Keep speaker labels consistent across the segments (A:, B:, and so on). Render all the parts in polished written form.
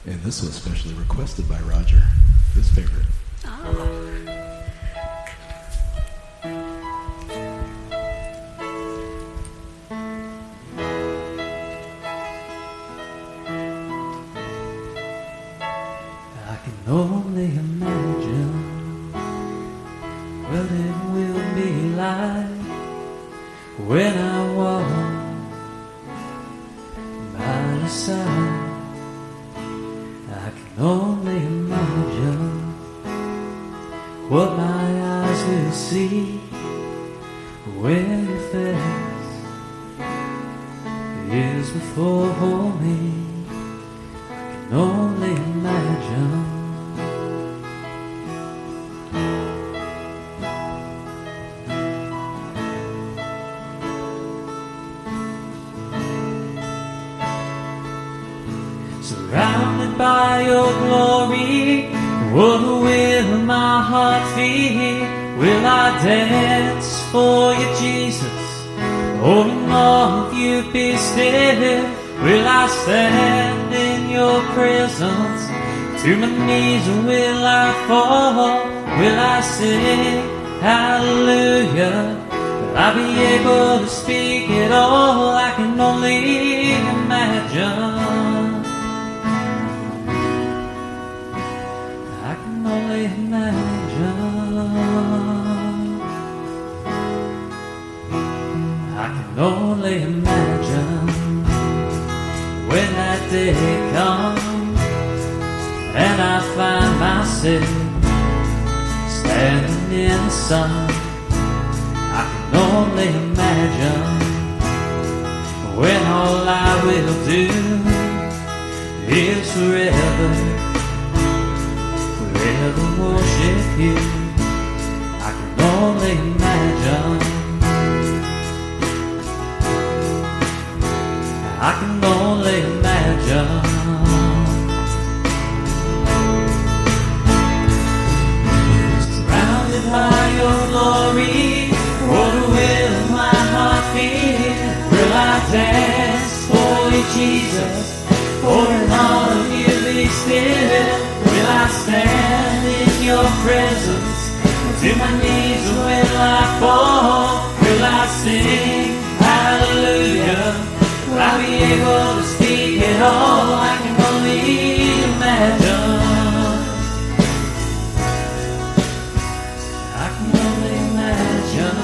A: And this was specially requested by Roger, his favorite.
B: Oh.
C: I can only imagine what it will be like when I walk by your side. I can only imagine what my eyes will see when your face is before me. I can only imagine. Surrounded by your glory, what will my heart feel? Will I dance for you, Jesus? Or in all of you be still? Will I stand in your presence? To my knees will I fall? Will I sing hallelujah? Will I be able to speak it all? I can only imagine. Only imagine. I can only imagine when that day comes and I find myself standing in the sun. I can only imagine when all I will do is forever worship you. I can only imagine. I can only imagine. Surrounded by your glory, what will my heart feel? Will I dance for you, Jesus? Or in all of you be still? Will I stand in your presence? To my knees will I fall? Will I sing hallelujah? Will I be able to speak it all? I can only imagine. I can only imagine.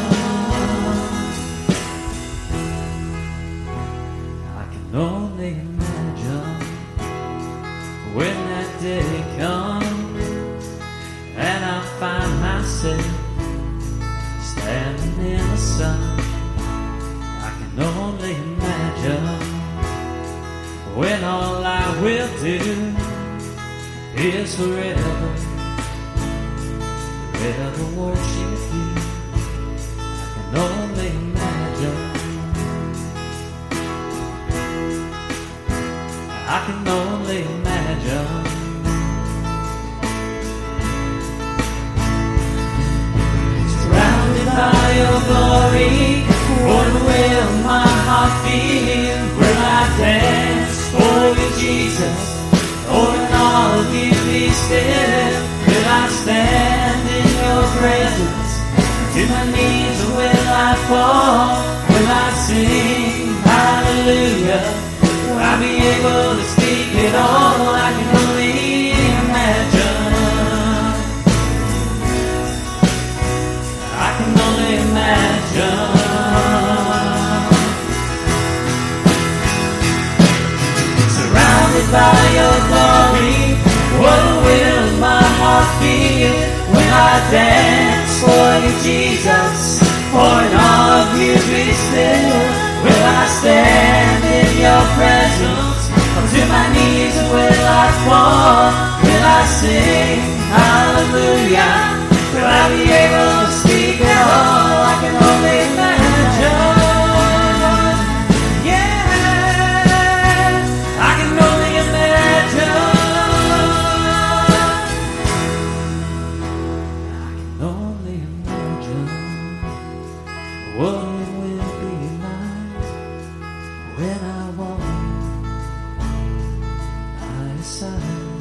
C: I can only imagine when that day comes and I find myself standing in the sun. I can only imagine when all I will do is forever worship you. I can only imagine. I can only imagine. Surrounded by your glory, what will my heart feel? Will I dance for you, Jesus? Or in all of you be still? Will I stand in your presence? To my knees will I fall? Will I sing hallelujah? Will I be able to speak it all? I can only imagine. I can only imagine. Surrounded by your glory, what will my heart feel? Will I dance for you, Jesus? Or in all of you be still? Will I stand in your presence? Or to my knees will I fall? Will I sing hallelujah? Will I be able to speak at all? I can only imagine. Yeah, I can only imagine. I can only imagine what it will be like when I walk side.